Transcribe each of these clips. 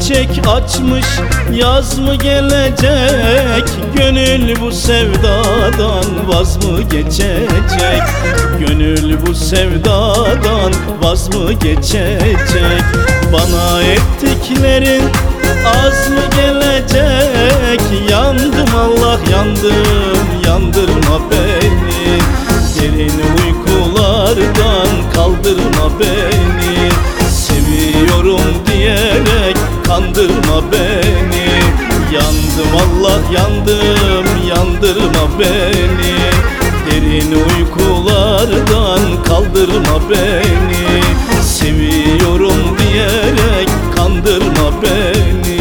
çiçek açmış, yaz mı gelecek? Gönül bu sevdadan vaz mı geçecek? Gönül bu sevdadan vaz mı geçecek? Bana ettiklerin az mı gelecek? Yandım Allah yandım, yandırma beni. Derin uykulardan kaldırma beni. Seviyorum diyerek kandırma beni. Yandım Allah yandım, yandırma beni. Derin uykulardan kaldırma beni. Seviyorum diyerek kandırma beni.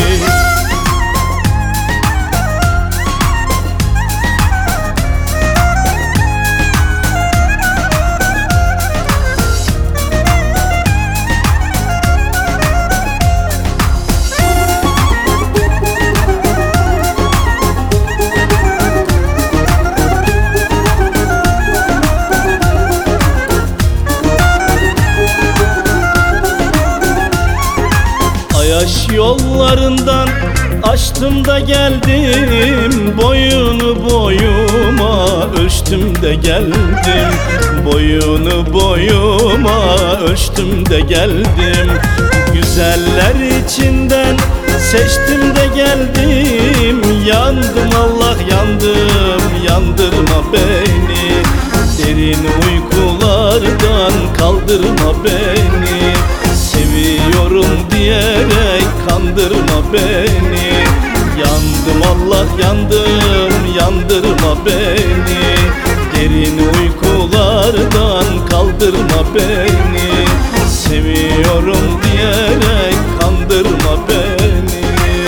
Yaş yollarından açtım da geldim. Boyunu boyuma ölçtüm de geldim. Boyunu boyuma ölçtüm de geldim. Güzeller içinden seçtim de geldim. Yandım Allah yandım, yandırma beni. Derin uykulardan kaldırma beni. Seviyorum diyerek kandırma beni. Yandım Allah yandım, yandırma beni. Derin uykulardan kaldırma beni. Seviyorum diyerek kandırma beni.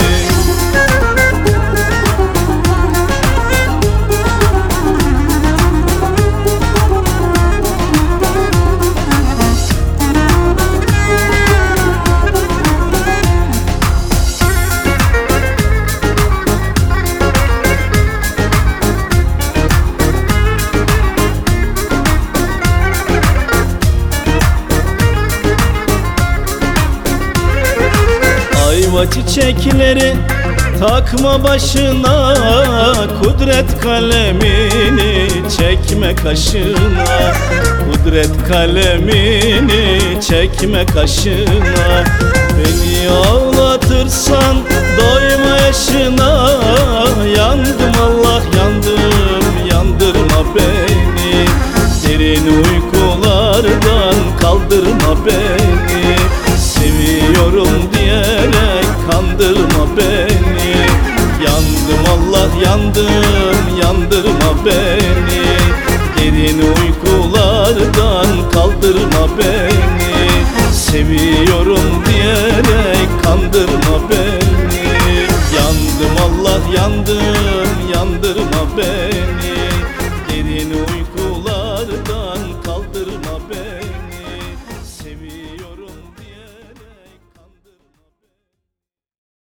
Ayva çiçekleri takma başına, kudret kalemini çekme kaşına. Kudret kalemini çekme kaşına. Beni ağlatırsan doyma yaşına. Yandım Allah yandım, yandırma beni. Derin uykulardan kaldırma beni. Seviyorum diyerek kandırma beni. Yandım Allah yandım, yandırma beni. Derin uykulardan kaldırma beni. Seviyorum diyerek kandırma beni. Yandım Allah yandım,